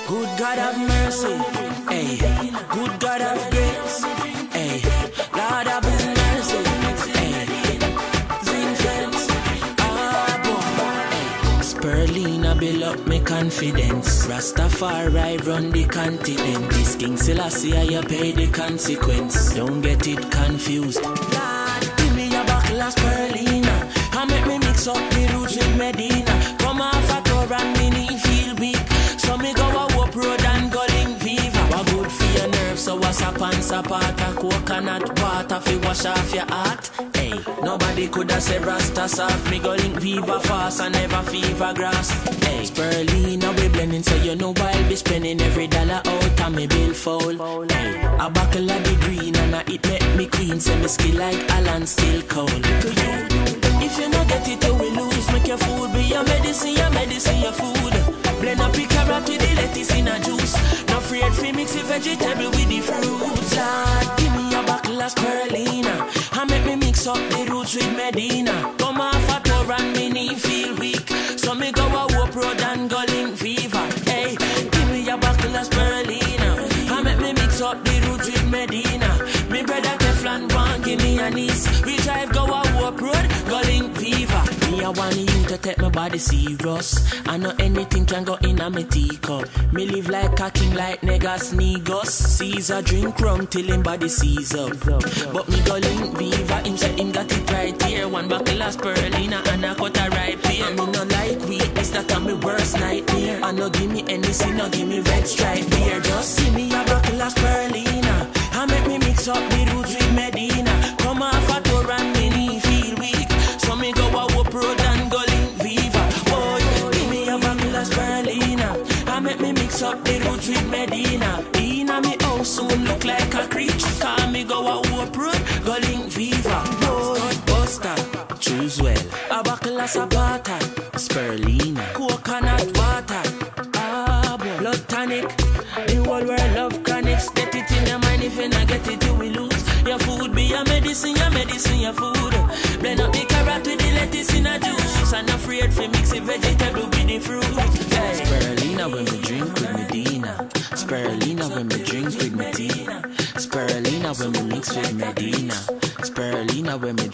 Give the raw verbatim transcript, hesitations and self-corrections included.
Good God have mercy, hey. Good God have grace, hey. Lord have His mercy, hey. Zing fence, ah boy. Spirulina build up me confidence. Rastafari run the continent. This King Selassie I pay the consequence. Don't get it confused. Lord, give me a buckle of spirulina. I make me mix up the roots with Medina. Come off a tour and me knee feel weak. So me go a up road and go link fever. What good for your nerves, so what's up and sapata. Coconut water fi wash off your heart. Hey, nobody coulda say Rasta soft. Me go link fever fast and never fever grass. Hey, spirulina we blending, so you know I'll be spending every dollar out and me bill foul. Hey, a buckle of the green and a it make me clean. Say me skill like Alan still cold. To you. If you not get it, you will lose. Make your food be your medicine, your medicine, your food. Blend up your carrot with the lettuce in a juice. No afraid fi mix the vegetable with the fruits. Lord, give me a buckle of spirulina and make me mix up the roots with Medina. Come off a tour and me knee feel weak, so me go a whoop road and go link fever. Hey, give me a buckle of spirulina and make me mix up the roots with Medina. Me brother Teflon one give me a niece. We drive go a whoop road, go link fever. Me I want you to take my body serious. I know anything can go in a me teacup. Me live like a king like Negas Negos. Caesar drink rum till him body seize up. But me go link Viva, him say him got it right here. One buckle of spirulina and a cut a ripe here. Me no like weakness, that a me worst nightmare. I no give me anything, no give me red stripe beer. Just see me a buckle of spirulina and make me mix up the roots with Medina. Come off a tour and me knee feel weak, so me go a whoop road and go link Viva. Boy, give me a buckle of spirulina and make me mix up the roots with Medina. Inna me house soon look like a creech. Call me go a whoop road, go link Viva. Boy, Buster, choose well. A buckle of Zapata, spirulina, coconut water, ah boy, blood tonic. The whole world love chronics. Get it in your mind, if you not get it you will lose. Your food be your medicine, your medicine, your food. Blend up the carrot with the lettuce in a juice. And afraid for mix the vegetable with the fruit. Hey. Spirulina when we drink with Medina. Spirulina when we drink with Medina. Spirulina when we mix with Medina. Spirulina when we